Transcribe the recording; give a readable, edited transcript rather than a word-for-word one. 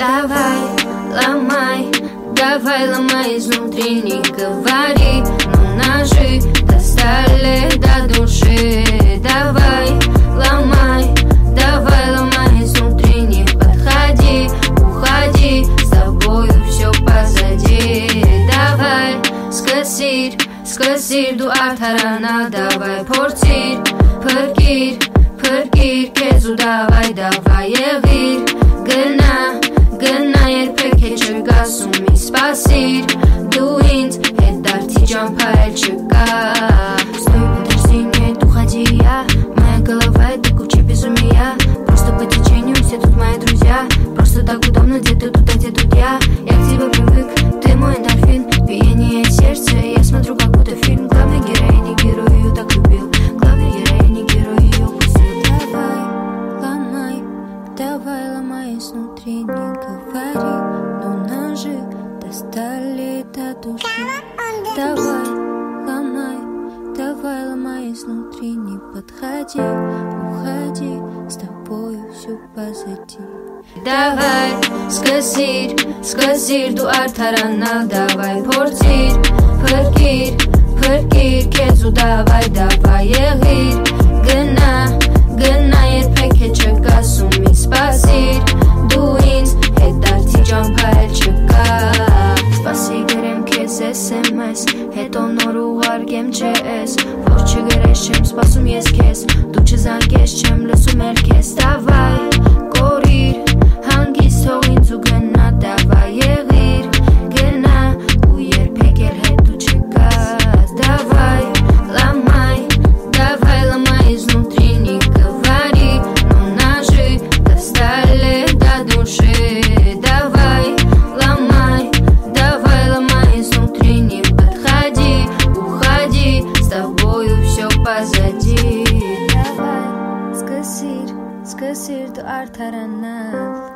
Давай, ломай изнутри, не говори, но ножи достали до души. Давай, ломай изнутри, не подходи, уходи, с тобою все позади. Давай, скосир дуартарана, давай портир, փրկիր քեզ ու давай եղիր, գնա երբեք հետ չգասում մի սպասիր, դու ինձ հետ դարձի ճամփայել չկա. Стой, подожди, нет, уходи, моя голова это куча безумия. Просто по течению все тут мои друзья. Просто так удобно, где ты тут, а где тут я. Я к тебе привык, ты мой эндорфин, биение сердца, я смотрю как будто фильм. Главной героини герой ее так любил, главной героини герой ее упустил. Давай, ломай изнутри, не говори, но ножи достали до души. Давай, ломай изнутри, не подходи, уходи, с тобою все позади. Давай, скосир дуартарана, давай портир, փրկիր քեզ ու давай եղիր, գնա երբեք հետ չգասում մի սպասիր, դու ինձ հետ դարձի ճամփայել չկա. Սպասի գրեմ քեզ SMS, հետո նոր ուղարկեմ չես, որ չգրես չեմ սպասում ես քեզ, դու չզանգես չեմ լսում էլ քեզ. Давай, կորիր, հանգիստ թող ինձ ու գնա, давай եղիր, գնա ու երբեք էլ հետ դու չգաս. Давай, ломай изнутри, не говори, но ножи достали до души. Давай, ломай изнутри, не подходи, уходи, с тобою все позади. Давай, скосир дуартарана.